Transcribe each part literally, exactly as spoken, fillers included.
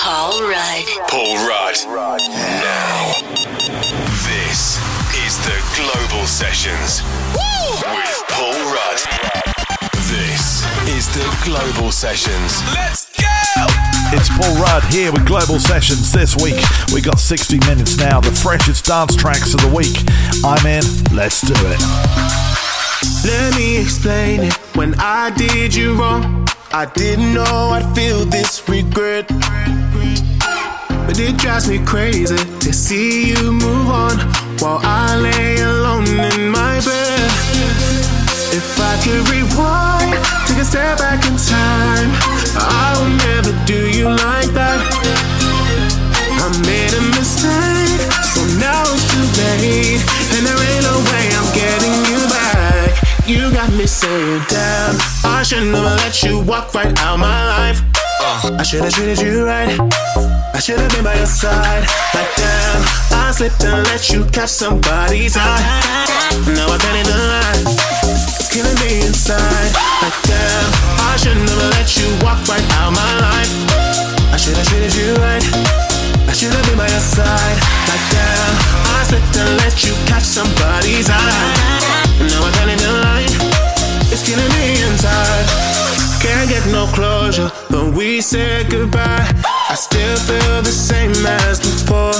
Paul Rudd. Paul Rudd. Now, this is the Global Sessions with Paul Rudd. This is the Global Sessions. Let's go! It's Paul Rudd here with Global Sessions. This week we got sixty minutes now, the freshest dance tracks of the week. I'm in, let's do it. Let me explain it. When I did you wrong, I didn't know I'd feel this regret. But it drives me crazy to see you move on while I lay alone in my bed. If I could rewind, take a step back in time, I would never do you like that. I made a mistake, so now it's too late, and there ain't no way I'm getting you back. You got me saying, damn, I should never let you walk right out my life. uh, I should've treated you right, I should've been by your side. Like damn, I slipped and let you catch somebody's eye. Now I can't even lie, it's killing me inside. Like damn, I should never let you walk right out my life. I should've treated you right, I should've been by your side. Like damn, I slipped and let you catch somebody's eye. Now I can't even lie, it's killing me inside. Can't get no closure when we said goodbye. I still feel the same as before.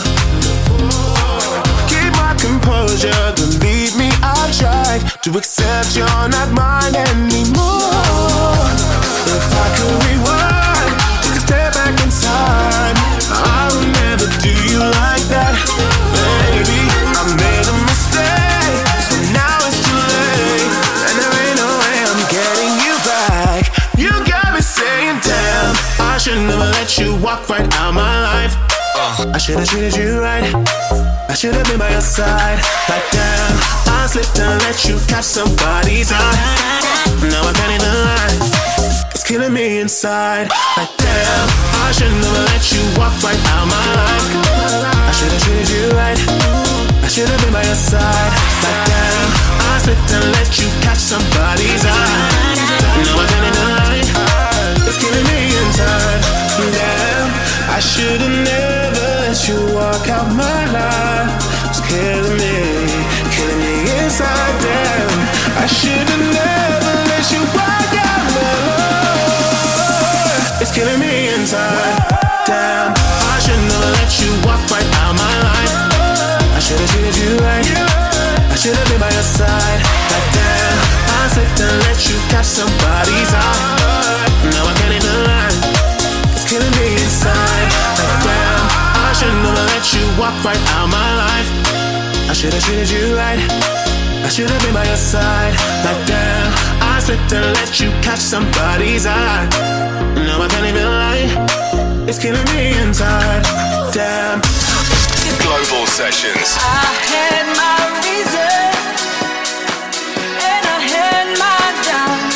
Keep my composure, believe me, I've tried to accept you're not mine anymore. If I could rewind, take a step back in time, I would never do you like that. Baby, I made a mistake, so now it's too late, and there ain't no way I'm getting you back. You got me saying, damn, I should never let you walk right out my life. uh, I should've treated you right, I should've been by your side. Like damn, I slipped and let you catch somebody's eye. Now I can't even lie, it's killing me inside. Like damn, I should never let you walk right out my life. I should've treated you right, I should've been by your side. Like damn, I slipped and let you catch somebody's eye. Now I can't even lie, it's killing me inside. Damn, I should've never let you walk out my life. It's killing me, killing me inside. Damn, I should've never let you walk out my life. It's killing me inside. Damn, I should never let you walk right out my life. I should've treated you right, I should've been by your side. Like damn, I slipped and let you catch somebody's eye. Now I can't even lie, it's killing me inside. Like damn, I should never let you walk right out my life. I should've treated you right, I should've been by your side. Like damn, I slipped and let you catch somebody's eye. Now I can't even lie, it's killing me inside. Damn. Global Sessions. I had my reason, and I had my doubts.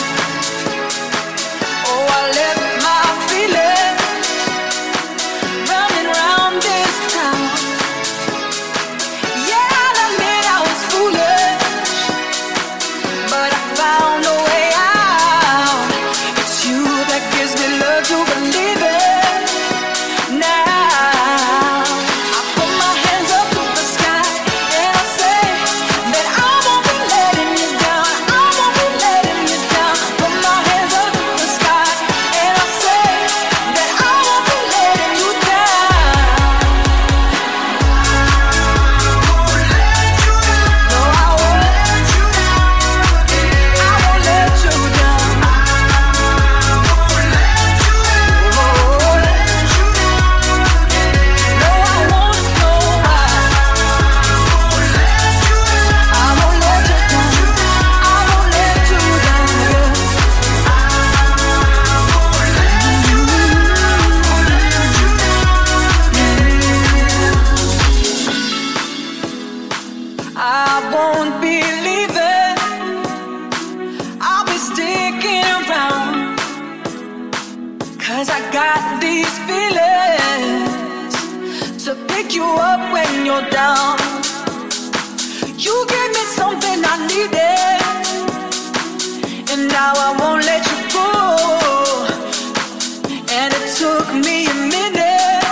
Oh, I left my feelings running round this town. Yeah, I admit I was foolish, but I found a way out. It's you that gives me love to believe it. Now I put my hands up to the sky and I say that I won't be letting you down. I won't be letting you down. Put my hands up to the sky and I say that I won't be letting you down. No, I won't let you down. I won't let you down. I won't let you down. I won't let you down. No, I won't. No, I won't let you down. I won't let you down. I won't let you down. I won't be leaving. I'll be sticking around. Cause I got these feelings to pick you up when you're down. You gave me something I needed, and now I won't let you go. And it took me a minute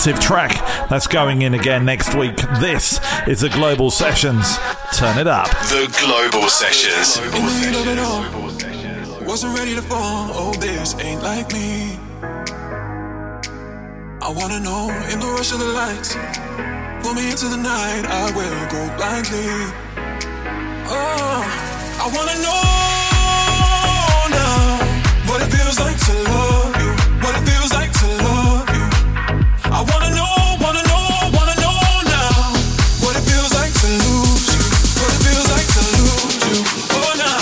massive track that's going in again next week. This is the Global Sessions. Turn it up. The Global Sessions. In the heat of it all, wasn't ready to fall. Oh, this ain't like me. I wanna know in the rush of the lights. Pull me into the night, I will go blindly. Oh, I wanna know now what it feels like to love you. What it feels like to love you. I wanna know, wanna know, wanna know now what it feels like to lose you. What it feels like to lose you. Oh, now.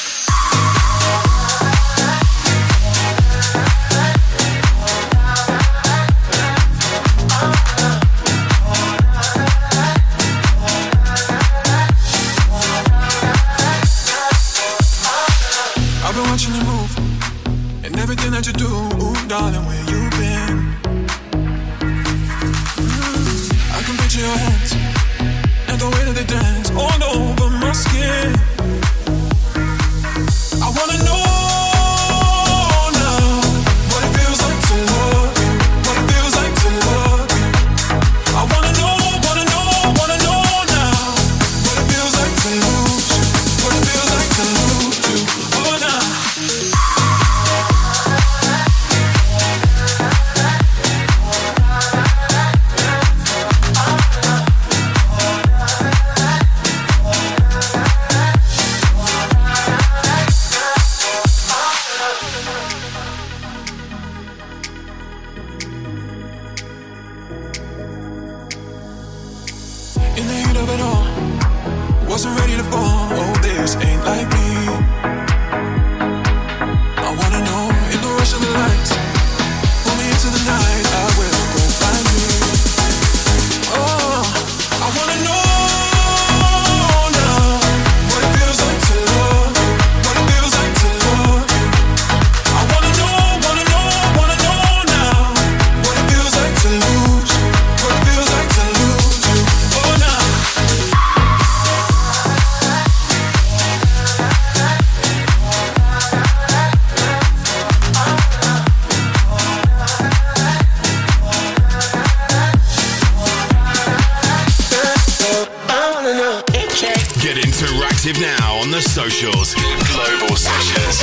I've been watching you move and everything that you do. Ooh, darling, where you been? I can picture your hands and the way that they dance all over my skin. I wanna know now what it feels like to love you. What it feels like to love you. I wanna know, wanna know, wanna know now what it feels like to lose you. What it feels like to lose you. Oh, now. In the heat of it all, wasn't ready to fall. Oh, this ain't like me. I wanna know in the rush of the lights. Pull me into the night, I will go find you. Oh, I wanna know now what it feels like to love you. What it feels like to love you. I wanna know, wanna know, wanna know now what it feels like to lose you. What it feels like to lose you. Oh, now. Get interactive now on the socials. Global Sessions.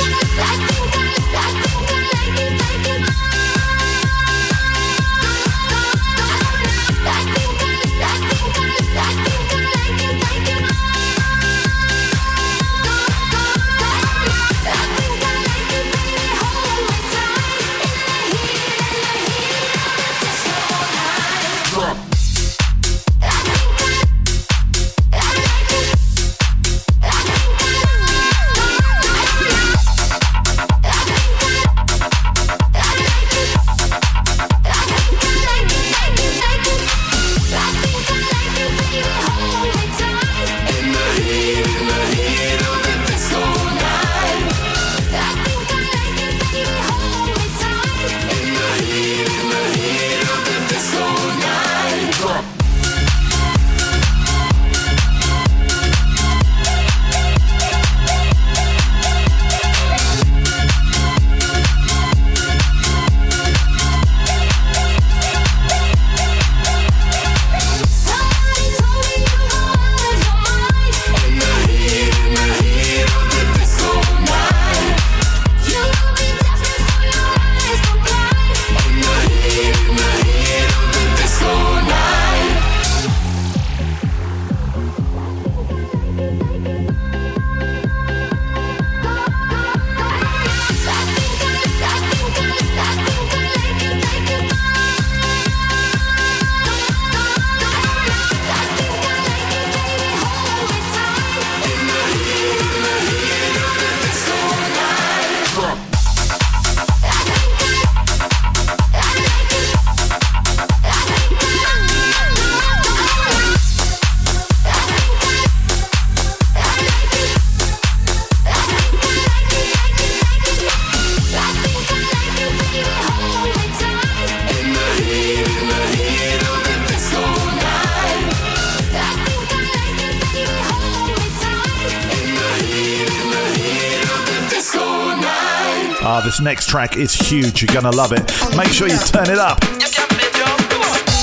Ah, this next track is huge. You're going to love it. Make sure you turn it up. You can't play drum. Come on.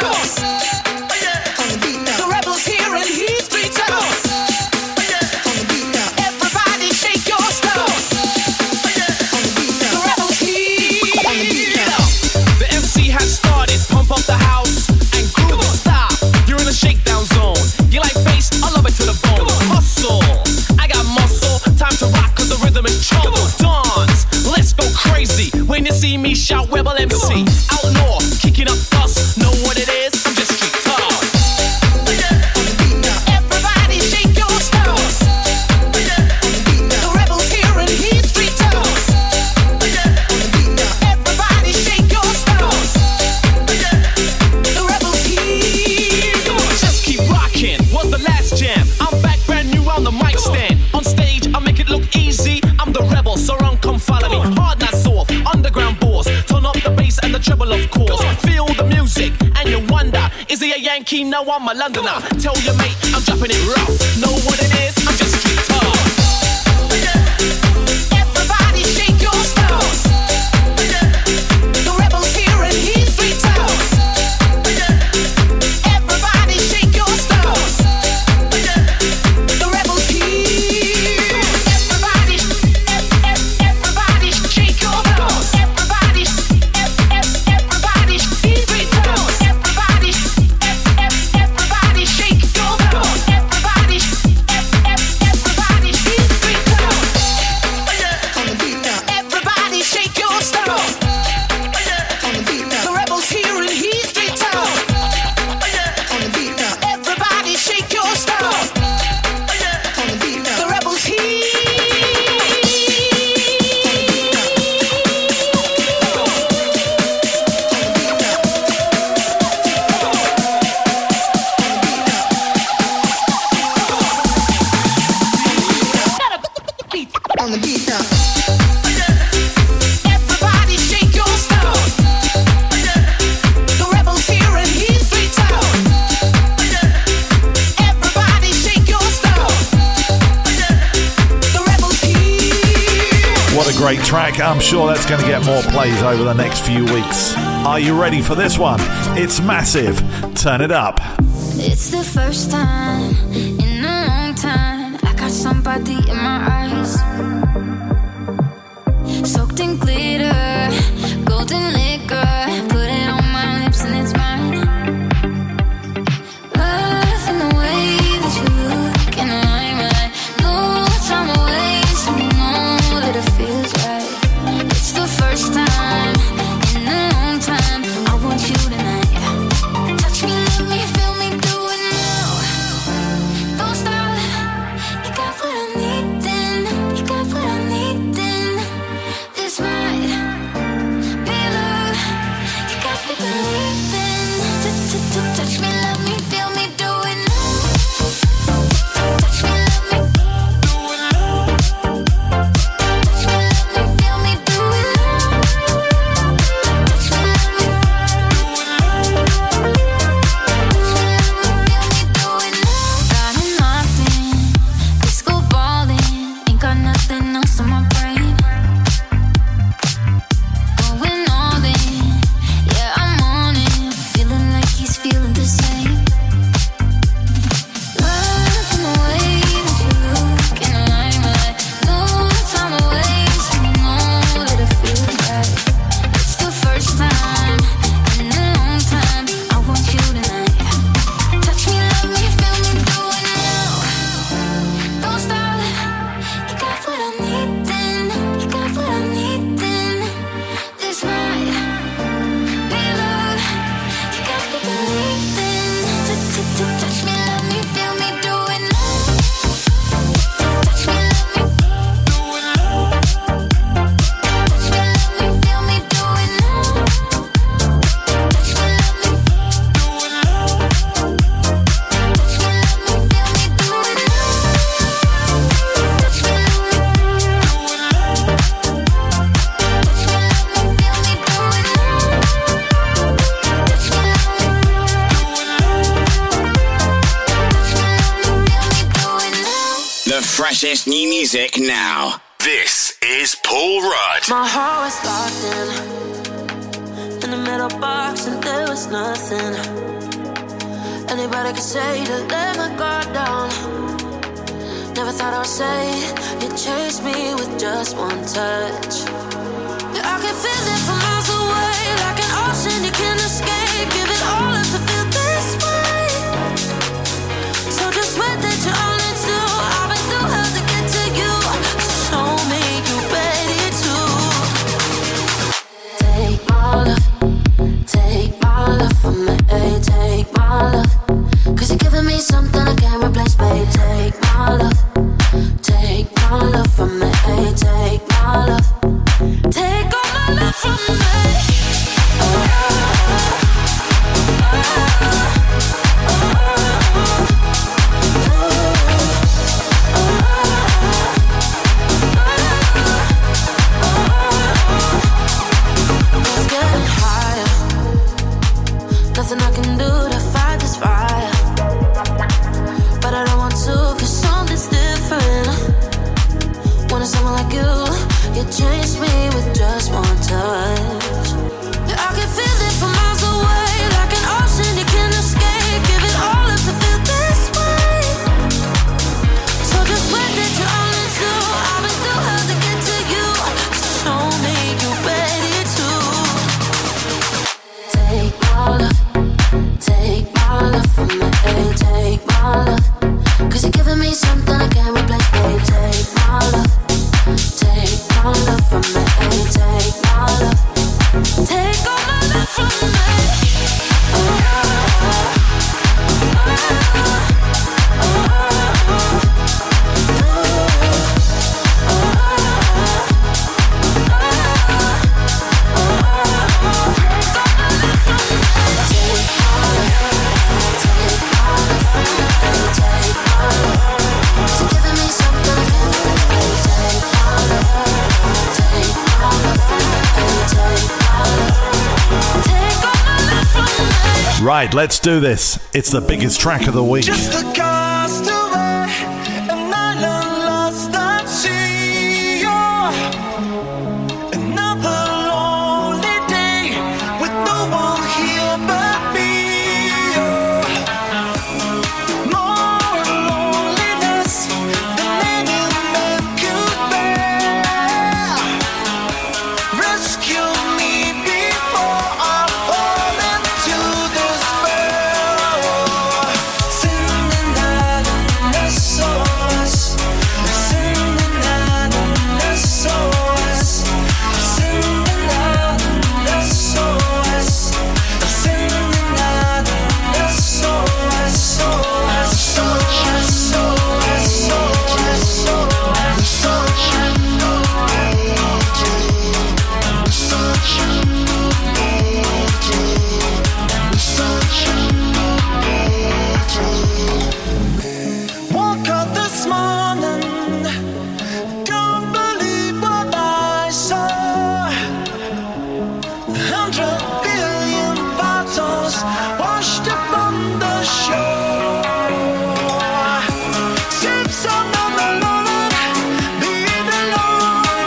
toes. On the beat now. The rebels here and he's three toes. On the beat now. Everybody shake your toes. On the beat now. The rebels here. On the beat now. The M C has started. Pump up the house and groove it. Stop. You're in a shakedown zone. You like bass? I love it to the bone. Hustle. I got muscle. Time to rock 'cause the rhythm is trouble. Dance. Let's go crazy. When you see me shout Rebel M C. Outlaw. Kicking up dust. Know what it is? I'm just street tough. Everybody shake your toes. The rebels here and he's three toes. Everybody shake your toes. The rebels here. Just keep rocking. Was the last jam? I'm back brand new on the mic stand. On stage, I make it look easy. I'm the rebel, so run, come follow me. Hard, not soft. Underground boss. Turn up the bass and the treble, of course. Feel the music and you wonder, is he a Yankee? No, I'm a Londoner. Tell your mate I'm dropping it rough. Know what it is? I'm just street tough. Everybody shake your toes. The rebels here and he's three toes. Everybody shake your toes. The rebels here. Everybody, everybody shake your toes. Everybody, everybody he's three toes. Everybody, everybody shake your toes. Everybody, everybody he's three toes. On the beat now. Everybody shake your toes. On the beat now. The rebels here and he's three toes. On the beat now. Everybody shake your toes. On the beat now. The rebels here. On the beat now. Everybody shake your toes. The rebels here and he's three toes. Everybody shake your toes. The rebels here. What a great track. I'm sure that's going to get more plays over the next few weeks. Are you ready for this one? It's massive. Turn it up. It's the first time in a long time I got somebody in my eyes, soaked in glitter, golden liquor. Put it on my lips and it's mine. Love in the way that you look in the limelight. No time to waste, we know that it feels right. It's the first time in a long time I want you tonight. Touch me, let me feel me, do it now. Don't stop. You got what I need then. You got what I need then. This might be love. You got me believing. Touch me, let me feel me, do it now. Touch me, let me do it now. Touch me, let me feel me, do it now. Touch me, let me do it now. Touch me, let me feel me, do it now. Diamond mopping, disco balling, ain't got nothing else on my brain. Going all in, yeah, I'm on it. Feeling like he's feeling the same. Love in the way that you look in the limelight. No time to waste, we know that it feels right. It's the first time in a long time I want you tonight. Touch me, let me feel me, do it now. Don't stop. You got what I need then. You got what I need then. This might be love. You got me believing. Touch me, let me feel me, do it now. Touch me, let me do it now. Touch me, let me feel me, do it now. Touch me, let me do it now. Touch me, let me feel me, do it now. Touch me, let me do it now. Touch me, let me feel me, do it now. Touch me, let me do it now. The freshest new music now. This is Paul Rudd. My heart was locked in in the middle box, and there was was nothing. Anybody could say to let my guard down. Never thought I would say you chased me with just one touch. I can feel it from miles away, like an ocean you can't escape. Give it all up to feel this way. So just wait that you're all into. I've been through hell to get to you. So show me you ready to take my love, take my love from me, take my love. Cause you're giving me something I can't replace, babe. Take my love, take my love from me, take my love. Take all my love from me. Oh, oh, oh, oh, oh, it's getting higher. Nothing I can do to fight this fire. But I don't want to, cause something's different. Wanted someone like you, you changed me with just one touch. I can feel it from miles away, like an ocean you can't escape. Give it all up to feel this way. So just wait that you're all into. I've been through hell to get to you. So show me you ready to take my love, take my love from me, take my love. Cause you're giving me something I can't replace, babe. Take my love, take my love from me, take my love. Take all my love from me. Oh, oh, oh, oh, oh, Right, let's do this. It's the biggest track of the week. Just a castaway, an island lost at sea. You're another lonely day with no one here but me. You're more loneliness than any man could bear. Rescue me before I fall into despair. Sending out an S O S, sending out an S O S, sending out an S O S, sending out an S O S, O S, O S, O S, O S, O S, such a new day, such a new day, such a new day. Woke up this morning, don't believe what I saw. A hundred billion bottles washed up on the shore. Ships on the Lord, being alone.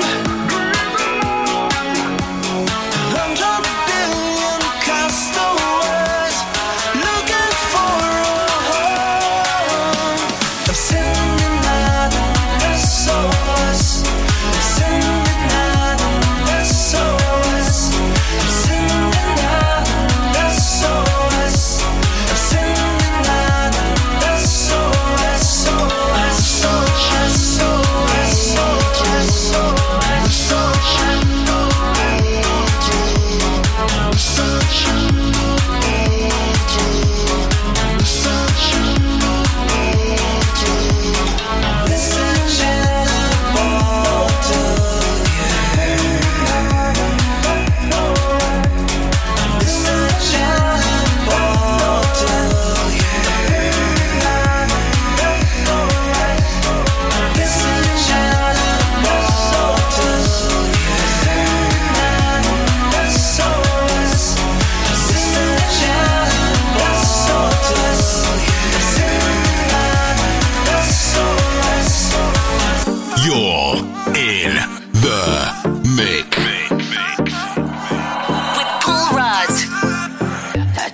A hundred billion castaways looking for a home. I'm sending out an S O S, sending out an S O S, sending out an S O S, sending out an S O S, O S, such a S O S, O S, O S, such a new day, such a new day, such a new day. Listen, gentle bottle, yeah. Listen, gentle bottle, yeah. Listen, gentle bottle, yeah. S O S, listen, gentle bottle, yeah. S O S. You're in the mix. With Paul Rudd.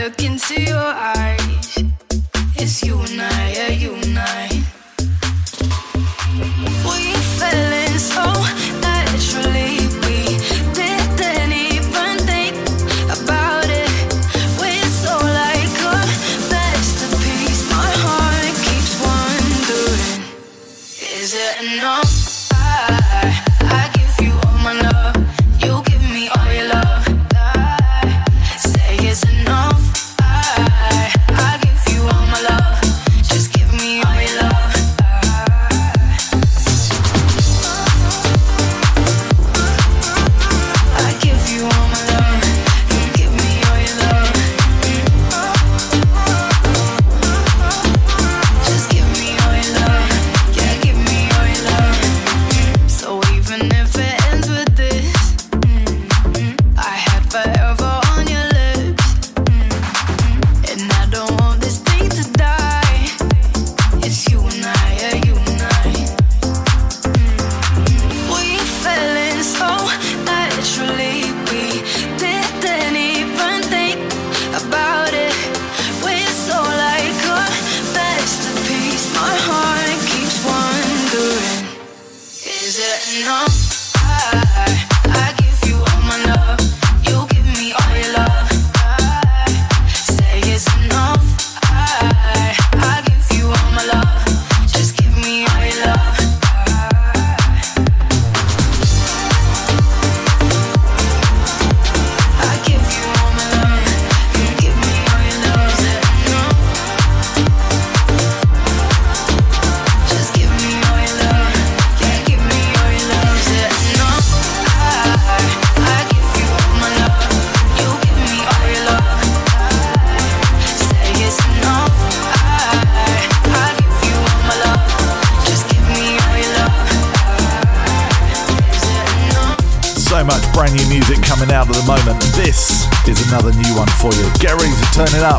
look into your eyes, it's you and I, yeah, you and I. We fell in so naturally, we didn't even think about it. We're so like a masterpiece. My heart keeps wondering, is it enough? I, I give you all my love, you give me all your love. I say it's enough. I, I give you all my love, just give me all your love. I give you all my love, you give me all your love. Just give me all your love, yeah, give me all your love. So even if it ends with this, I had forever on your lips, and I don't want this thing to die. It's you and I, yeah, you and I. We fell in so naturally, we didn't even think about it. We're so like a masterpiece. My heart keeps wondering, is it enough? I, I give you all my love, you give me all your love. I say it's enough. I, I give you all my love, just give me all your love. I give you all my love, you give me all your love. Is it enough? Just give me all your love, yeah, give me all your love. Is it enough? I, I give you all my love, you give me all your love. I say it's enough. I, I give you all my love, just give me all your love. Is it enough? So much brand new music coming out at the moment, and this is another new one for you. Get ready to turn it up.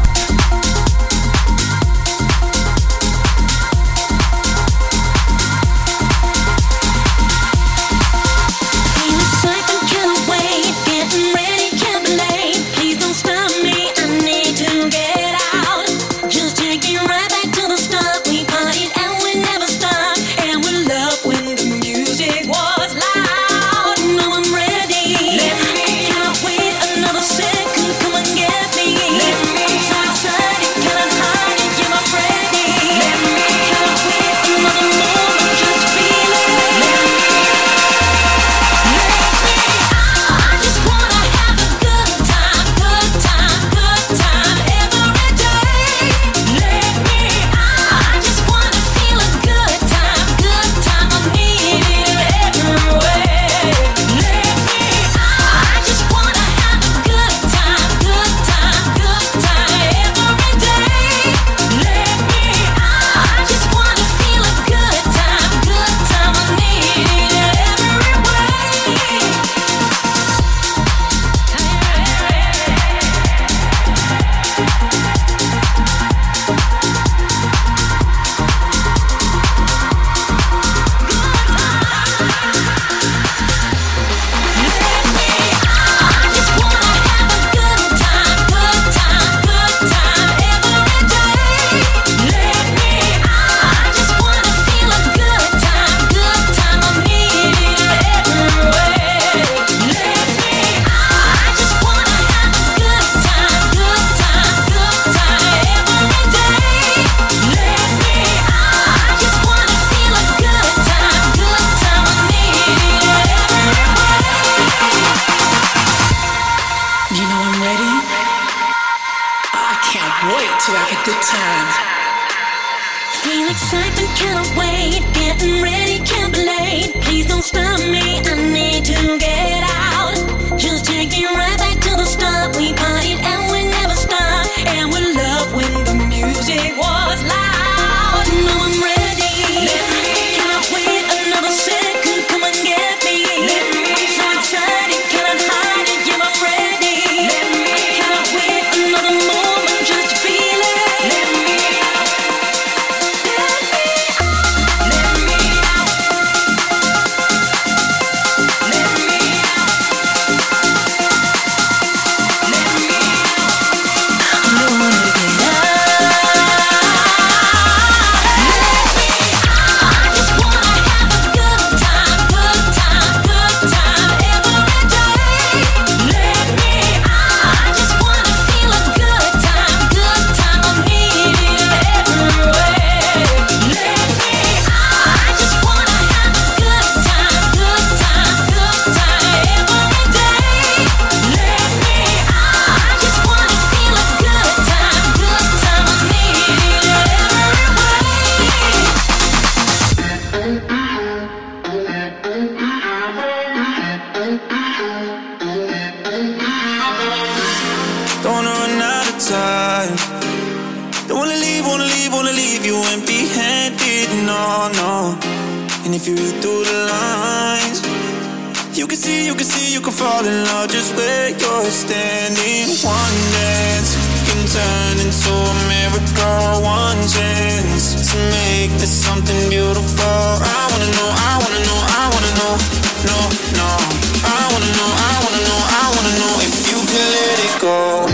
Feel excitement, can't wait. Getting ready, can't be late. Please don't stop me, I need to get out. Just take me right back to the start. We partied and we never stopped, and we loved when the music was loud. Now I'm ready. Let me. I cannot wait another second. Come and get me. Let me. I'm so excited, cannot hide it. Yeah, I'm ready. Let me. I cannot wait another moment just to feel it. Let me. I just wanna have a good time, good time, good time every day. Let me. I just wanna feel a good time, good time. I need it every way. Let me. I just wanna have a good time, good time, good time every day. Let me. I just wanna feel a good time, good time. I need it every way. I just wanna have a good time, good time, good time every day. Let me. I just wanna feel a good time, good time. I need it every way. Let me. I just wanna have a good time, good time, good time every day. Let me. I just wanna feel a good time, good time. I need it every way. You know I'm ready. I can't wait to have a good time. Feel excitement, cannot wait. Getting ready, can't be late. Please don't stop me, I need to get out. Just take me right back to the start. We partied and we never stopped, and we loved when the music was loud. Now I'm ready. Let me. Cannot wait another second. Come and get me. Let me. I'm so excited, cannot hide it. Yeah, I'm ready. Let me. I cannot wait another moment just to feel it. Let me. Let me. Let me. Let me. time. Don't wanna leave, wanna leave, wanna leave you empty-handed, no, no. And if you read through the lines, you can see, you can see, you can fall in love just where you're standing. One dance can turn into a miracle. One chance to make this something beautiful. I wanna know, I wanna know, I wanna know, no, no. I wanna know, I wanna know, I wanna know if you can let it go.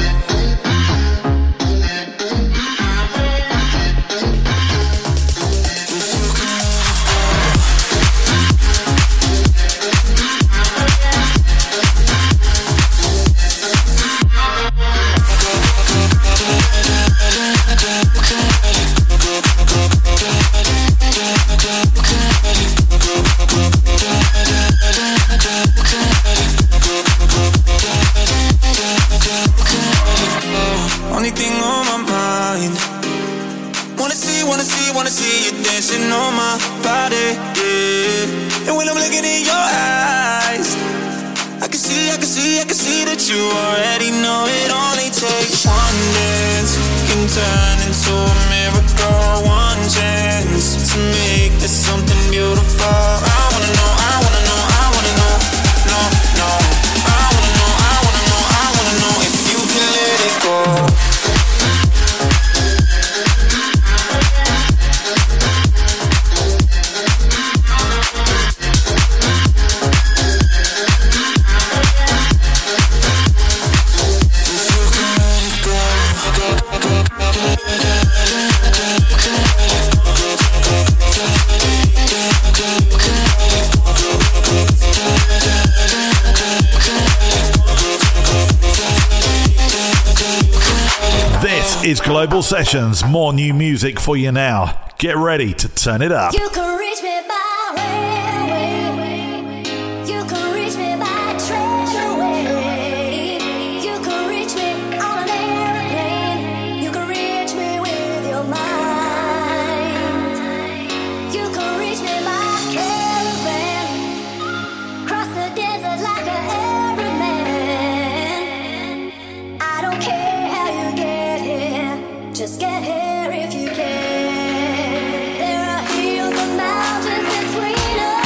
Only thing on my mind, wanna see, wanna see, wanna see you dancing on my body, yeah. And when I'm looking in your eyes, I can see, I can see, I can see that you already know it only takes one dance can turn into a miracle. One chance to make this something beautiful. I wanna know, I wanna know, I wanna know, no, no. I wanna know, I wanna know, I wanna know if you can let it go. This is Global Sessions. More new music for you now. Get ready to turn it up. You can reach me by railway. You can reach me by trailway. You can reach me on an airplane. You can reach me with your mind. You can reach me by caravan. Cross the desert like an everyman. I don't care how you get here. Just get here if you can. There are hills and mountains between us.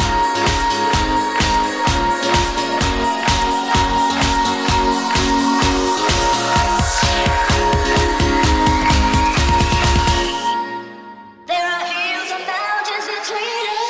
There are hills and mountains between us.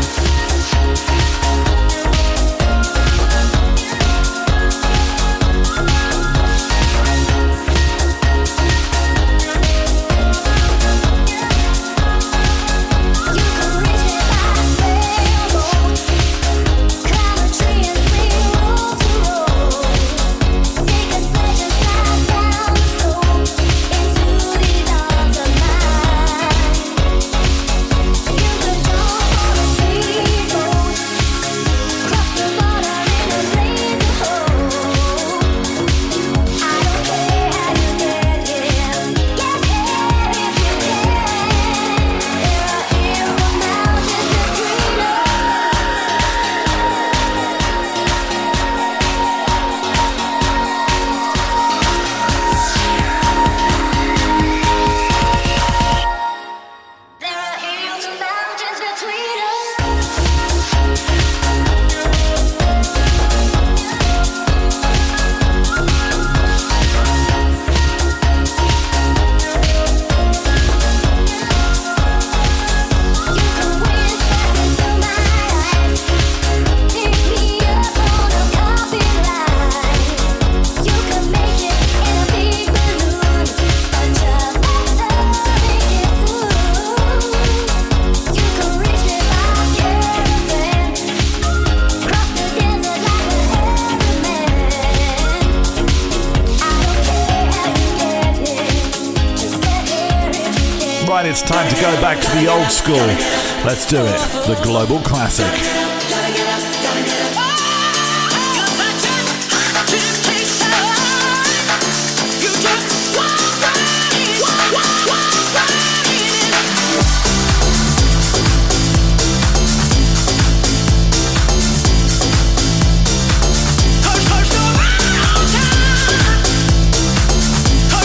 You can reach me by sailboat. Climb a tree and swing road to road. Take a sledge and slide down the slope into these arms of mine. You could jump on a speedboat, cross the border in a razor hole. I don't care how you get here. Get here if you can. There are hills and mountains between us. There are hills and mountains between us. You can whisper into my eyes, pick me up on a coffee line. You can make it in a big balloon, but just make it soon. You can reach me by caravan, cross the desert like an everyman. I don't care how you get here, just get here if you can. Right, it's time to go back to the old school. Let's do it. The Global Classic. Cause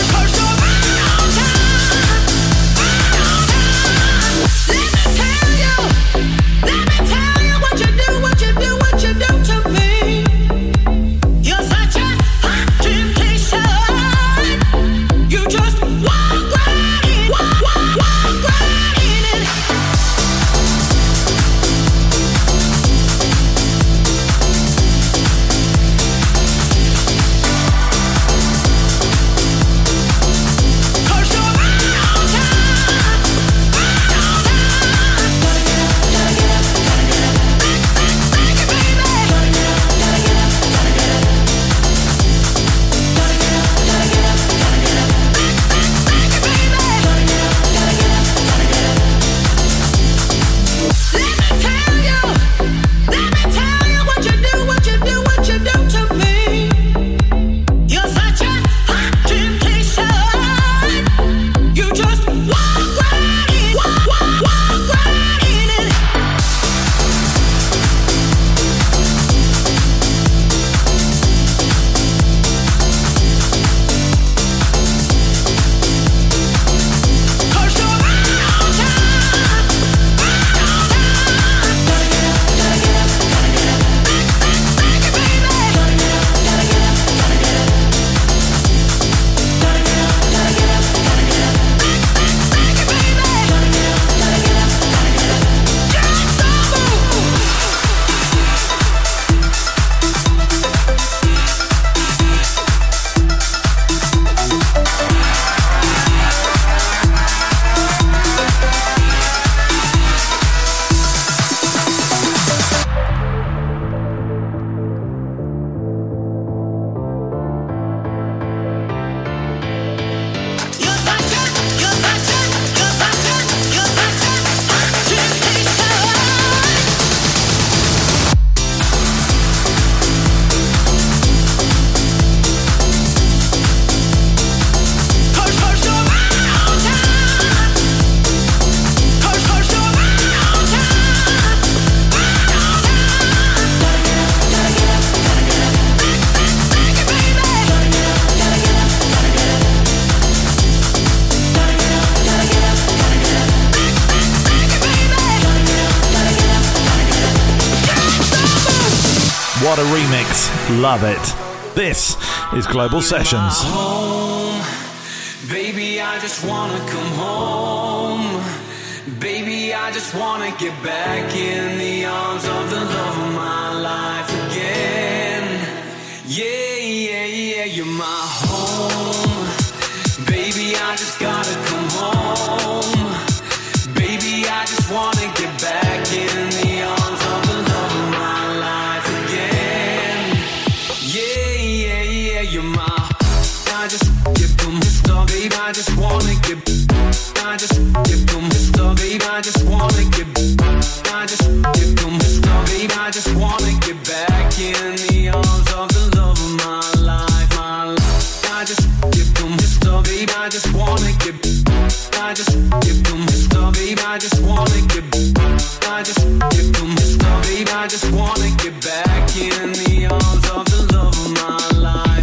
What a remix. Love it. This is Global Sessions. Home, baby, I just wanna come home. Baby, I just wanna get back in the arms of the love of my life again. Yeah, yeah, yeah, you're my home. Baby, I just gotta come home. Baby, I just wanna get back in the arms of the love of my life again. Yeah, yeah, yeah, you're my. I just get them stuff, baby. I just wanna get. I just get them stuff, baby. I just wanna get. I just get them stuff, baby. I just wanna get back in the arms of the love of my life, my life. I just get them stuff, baby. I just wanna get. I just get them stuff, baby. I just wanna get. I just get them stuff, baby. I just wanna get back in the arms of the love of my life.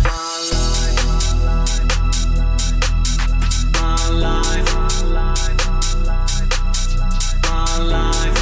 My life. My life.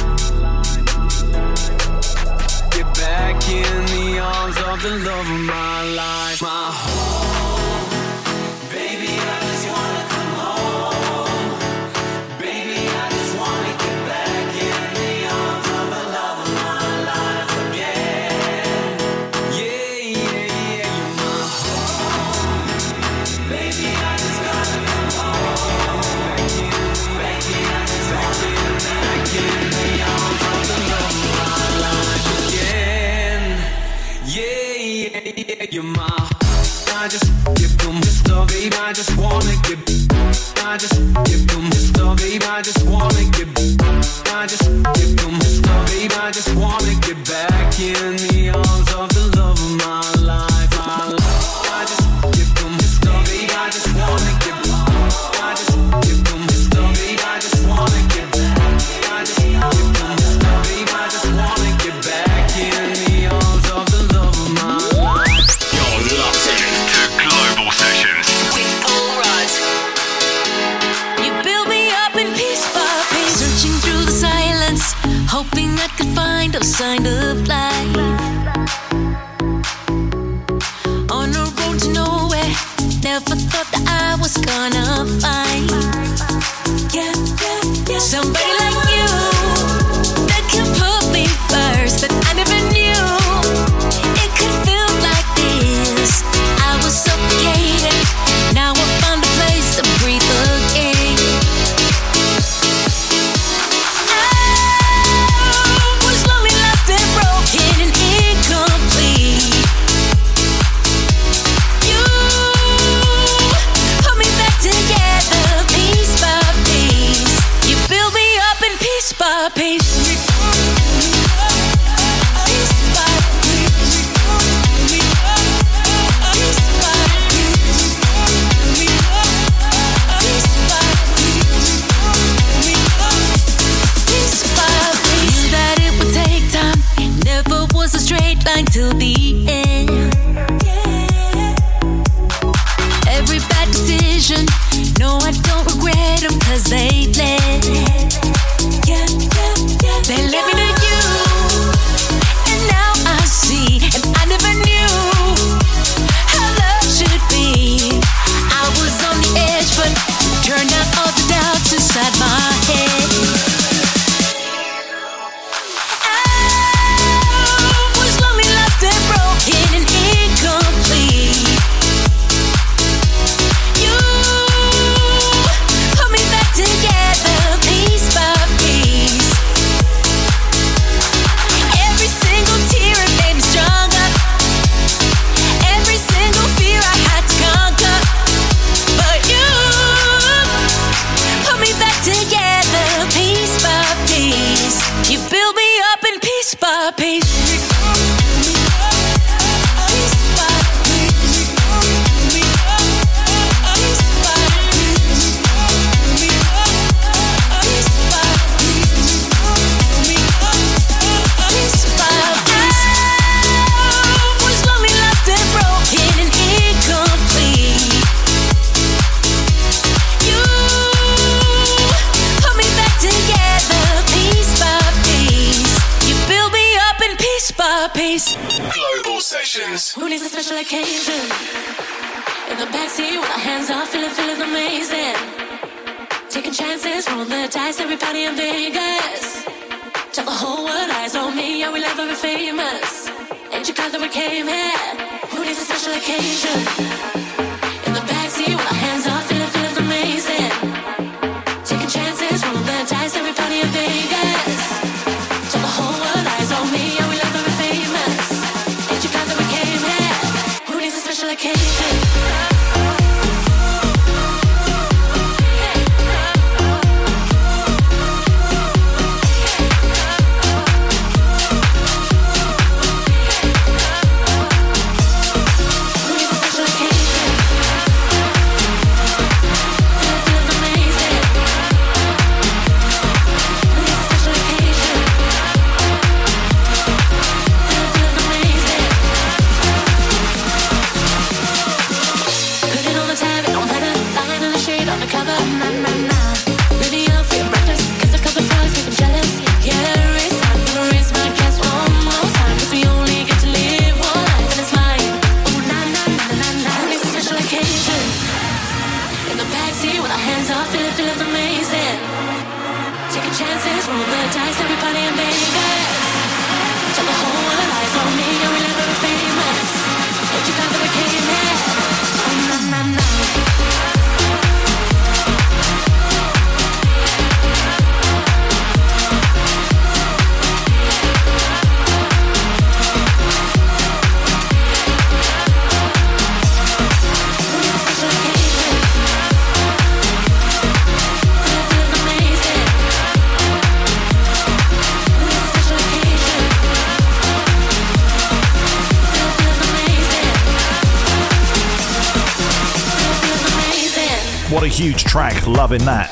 Get back in the arms of the love of my life. My home. Baby, I just wanna come home. Baby, I just wanna get back in the arms of the love of my life again. Yeah, yeah, yeah, you're my home. Baby, I just gotta come home. Back in, back in, back in, back in the arms of the love of my life again. Yeah, yeah, yeah, you're my. I just get them stuff, baby. I just wanna get. I just get them stuff, baby. I just wanna get. I just get them stuff, baby. I just wanna get back in the arms of the love of my life. My life. I just get them stuff, baby. I just wanna get. I just get them stuff, baby. I just wanna get. I just get them stuff, baby. I just wanna get back in the arms of the love of my life. You're locked in to Global Sessions. With Paul Rudd. You build me up in piece by piece, searching through the silence, hoping I could find a sign of life. On a road to nowhere, never thought that I was gonna find. Yeah, yeah, yeah. Somebody like you that can put me first, that I never knew it could feel like this. I was suffocating, now I found a place to breathe again. I was lonely, lost and broken and incomplete. You put me back together piece by piece. You build me up in piece by piece. Knew that it would take time. It never was a straight line till the end. Every bad decision, no, I don't regret them, cause they led. They led me to you, and now I see, and I never knew how love should be. I was on the edge, but turned out all the doubts inside my head. I was lonely, lost and broken and incomplete. You put me back together piece by piece. Every single tear it made me stronger. Every single fear I had to conquer. But you put me back together piece by piece. You build me up in piece by piece. I was lonely, lost and broken and incomplete. You put me back together piece by piece. You build me up in piece by piece. Global Sessions. Who needs a special occasion? In the backseat with our hands off, feeling, feeling amazing. Taking chances, rolling the dice, everybody in Vegas. Tell the whole world eyes on me, yeah, we live very famous. Ain't you glad that we came here? Who needs a special occasion? In the backseat with our hands off, feeling, feeling amazing. Taking chances, rolling the dice, everybody in Vegas. Tell the whole world eyes on me, yeah, we live very famous. Ain't you glad that we came here? Who needs a special occasion? What a huge track, loving that.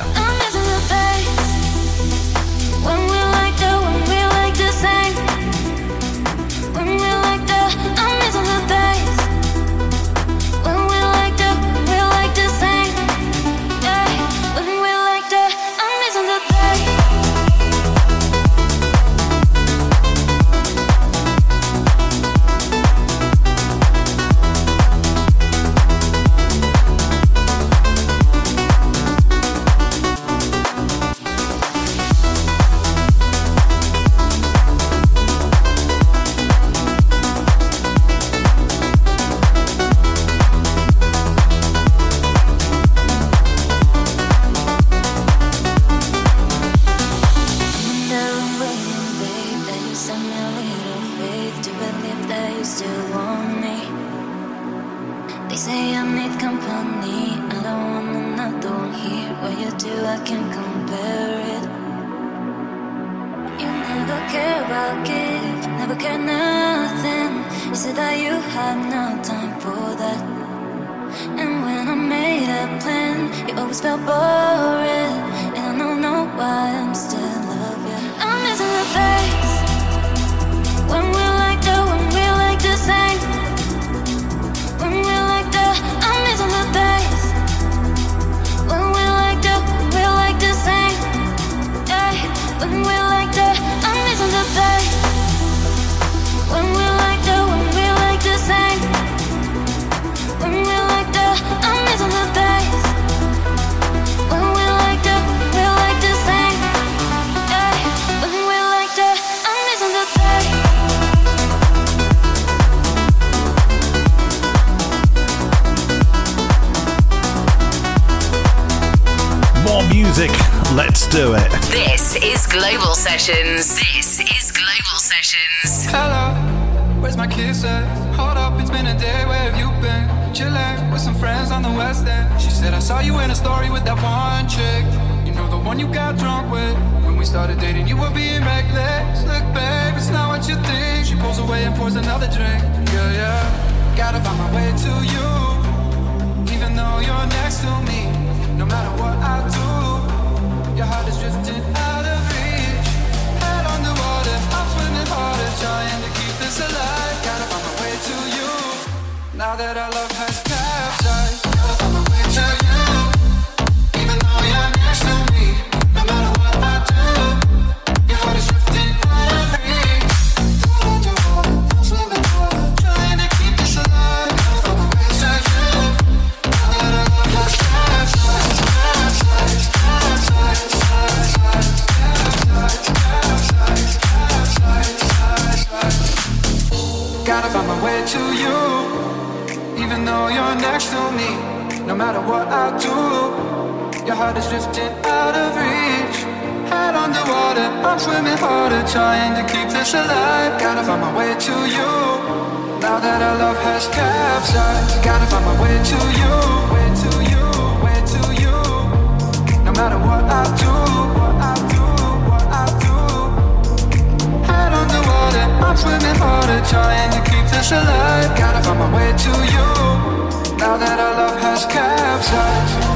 Let's do it. This is Global Sessions. This is Global Sessions. Hello, where's my kiss at? Hold up, it's been a day, where have you been? Chillin' with some friends on the West End. She said I saw you in a story with that one chick. You know the one you got drunk with. When we started dating, you were being reckless. Look, babe, it's not what you think. She pulls away and pours another drink. Yeah, yeah. Gotta find my way to you, even though you're next to me. No matter what I do, your heart is drifting out of reach. Head underwater, I'm swimming harder, trying to keep this alive. Gotta find my way to you. Now that our love has capsized, gotta find my way to you. Even though you're next to me, no matter what I do, your heart is drifting out of reach. Head underwater, I'm swimming harder, trying to No matter what I do, your heart is drifting out of reach. Head underwater, I'm swimming harder, trying to keep this alive. Gotta find my way to you. Now that our love has capsized, gotta find my way to you, way to you, way to you. No matter what I do, what I do, what I do. Head underwater, I'm swimming harder, trying to keep this alive. Gotta find my way to you. Now that our love has capsized.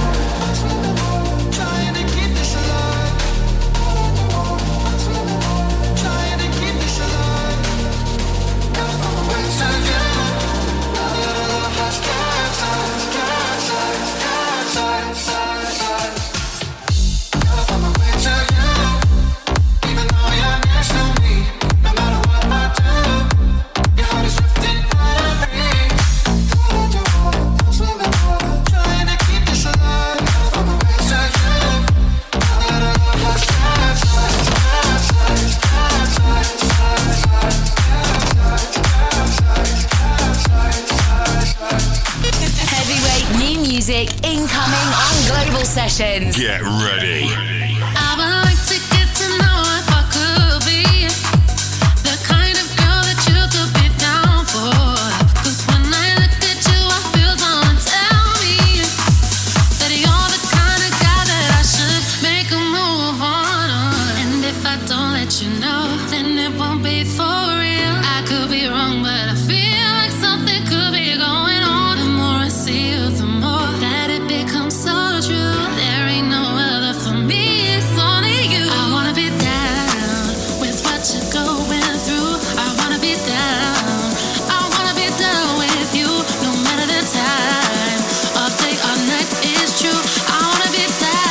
Music incoming on Global Sessions. Get ready. I would like to get to know if I could be the kind of girl that you could be down for. 'Cause when I look at you, I feel someone tell me that you're the kind of guy that I should make a move on. And if I don't let you know, then it won't be for real. I could be wrong, but I feel like something could be going on. The more I see you, the more that it becomes so true. There ain't no other for me, it's only you. I wanna be down with what you're going through. I wanna be down, I wanna be down with you. No matter the time, all day or night is true. I wanna be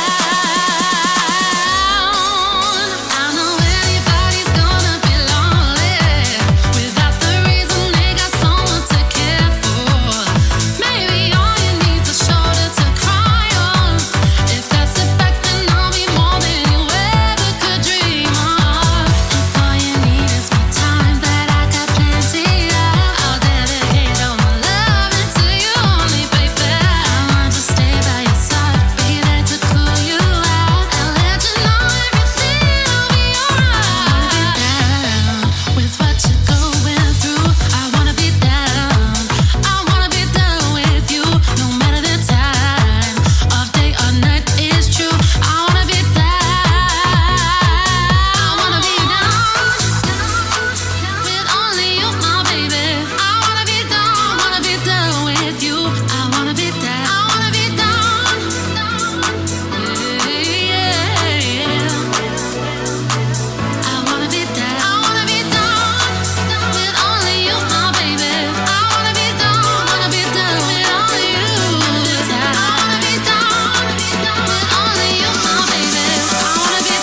down. I know anybody's gonna be lonely without the reason they got someone to care for. Maybe all you need's a shoulder to cry on. If that's the fact, then I'll be more than you ever could dream of. If all you need is my time that I got plenty of, I'll dedicate all my loving to you only, baby. I want to stay by your side, be there to cool you out, and let you know everything will be alright. I wanna be down with what you're going through. I wanna be down, I wanna be down with you. No matter the time, all day or night is true. I wanna be down, I wanna be down with only you, my baby. I wanna be down, wanna be down with you. I wanna be down, I wanna be down. Yeah, yeah. I wanna be down, I wanna be down with only you, my baby. I wanna be down, wanna be down with only you. I wanna be down with only you, my baby. I wanna be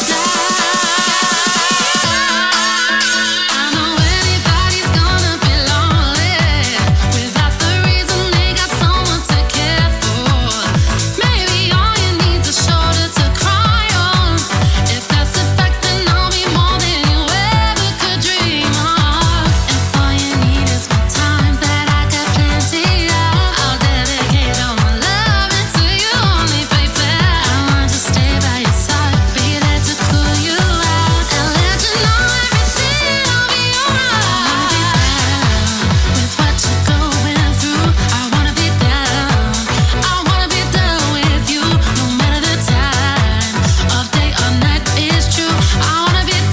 down. I know anybody's gonna be lonely without the reason they got someone to care for. Maybe all you need's a shoulder to cry on. If that's the fact, then I'll be more than you ever could dream of. If all you need is my time that I got plenty of, I'll dedicate all my loving to you only, baby. I want to stay by your side, be there to cool you out, and let you know everything will be alright. With what you're going through, I wanna be down, I wanna be down with you. No matter the time, all day or night is true. I wanna be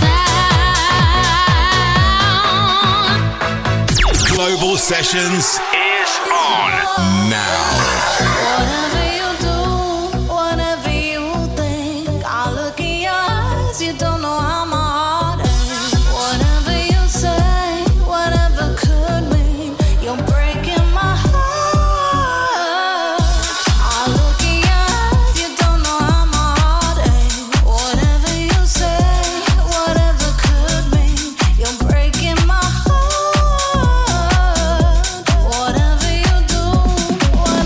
down. Global Sessions is on now. Whatever you do, whatever you think, I look in your eyes, you don't know how my heart aches. Whatever you say, whatever could mean, you're breaking my heart. I look in your eyes, you don't know how my heart aches. Whatever you say, whatever could mean, you're breaking my heart. Whatever you do,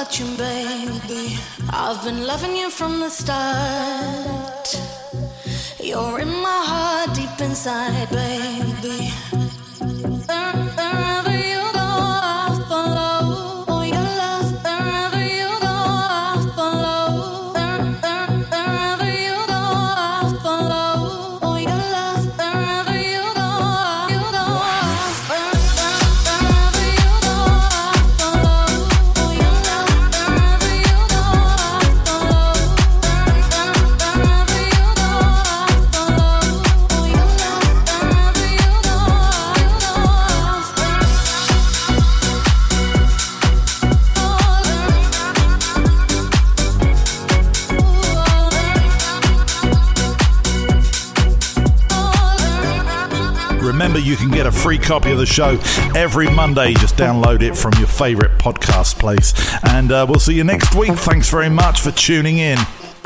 about you, baby. I've been loving you from the start. You're in my heart, deep inside, baby. Wherever you go, I'll follow. Oh, your love. Wherever you go, I'll follow. Wherever you go, I'll follow. Oh, your love. Wherever you go, you go. Wherever you go, I'll follow. Oh, your love. Wherever you go, I'll follow. Wherever you go, I'll follow. Oh, your love. Wherever you go, you go. Remember, you can get a free copy of the show every Monday. Just download it from your favourite podcast place. And uh, we'll see you next week. Thanks very much for tuning in.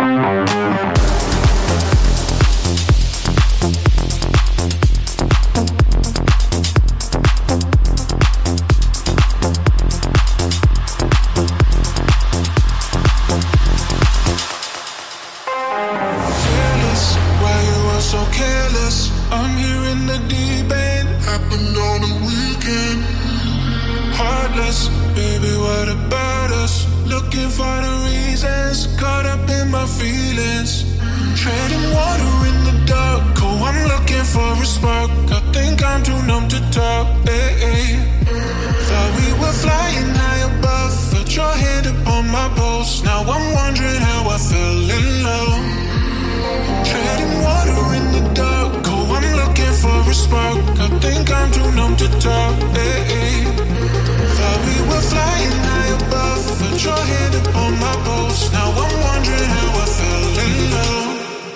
Careless, why you are so careless? I'm here in the deep end, happened on the weekend. Heartless, baby, what about us? Looking for the reasons, caught up in my feelings. Treading water in the dark, oh, I'm looking for a spark. I think I'm too numb to talk, hey, hey. Thought we were flying high above, felt your hand upon my pulse. Now I'm wondering how I fell in love. Treading water in the dark, oh, I'm looking for a spark. I think I'm too numb to talk, hey, hey. Thought we were flying high above, felt your hand upon my pulse. Now I'm wondering how I fell in love.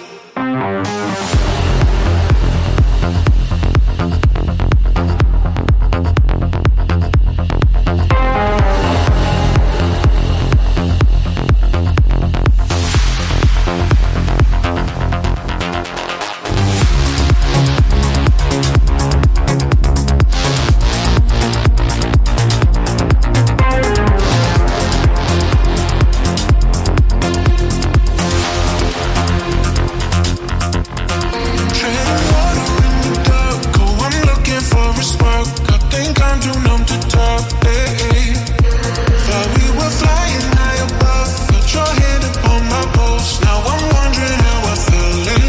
Treading water in the dark, oh, I'm looking for a spark. I think I'm too numb to talk, hey, hey. Thought we were flying high above, felt your hand upon my pulse. Now I'm wondering how I fell in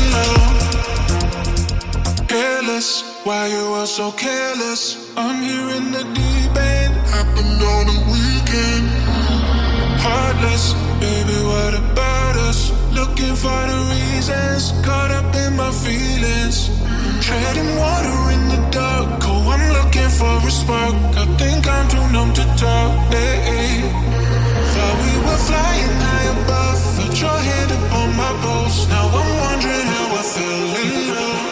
love. Careless, why you are so careless? I'm here in the deep end, happened on the weekend. Heartless, baby, what about us? Looking for the reasons, caught up in my feelings. Treading water in the dark, oh, I'm looking for a spark. I think I'm too numb to talk, hey, hey. Thought we were flying high above, felt your hand upon my pulse. Now I'm wondering how I fell in love.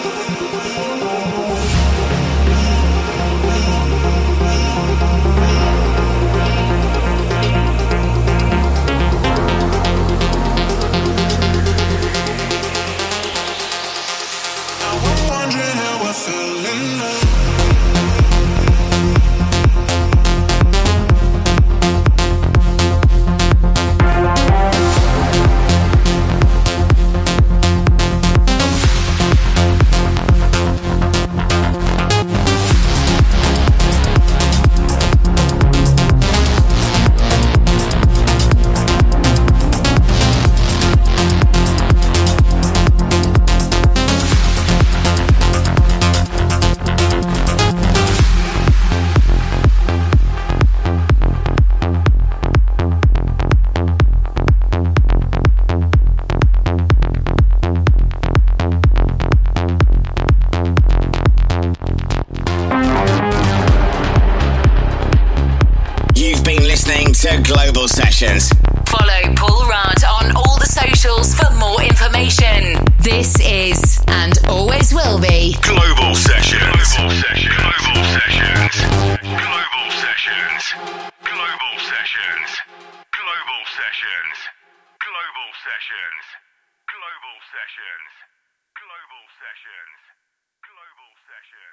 Now I'm wondering how I fell in love. You've been listening to Global Sessions. Follow Paul Rudd on all the socials for more information. This is and always will be Global Sessions. Global Sessions. Global Sessions. Global Sessions. Global Sessions. Global Sessions. Global Sessions. Global Sessions. Global Sessions. Global Sessions.